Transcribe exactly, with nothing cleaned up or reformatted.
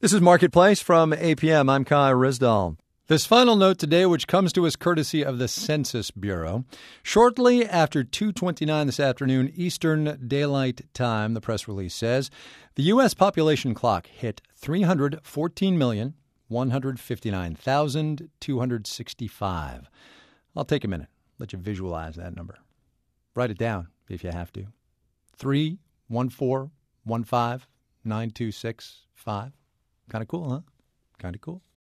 This is Marketplace from A P M. I'm Kai Rizdal. This final note today, which comes to us courtesy of the Census Bureau. Shortly after two twenty-nine this afternoon, Eastern Daylight Time, the press release says, the U S population clock hit three hundred fourteen million, one hundred fifty-nine thousand, two hundred sixty-five. I'll take a minute, let you visualize that number. Write it down if you have to. three one four one five nine two six five. Kind of cool, huh? Kind of cool.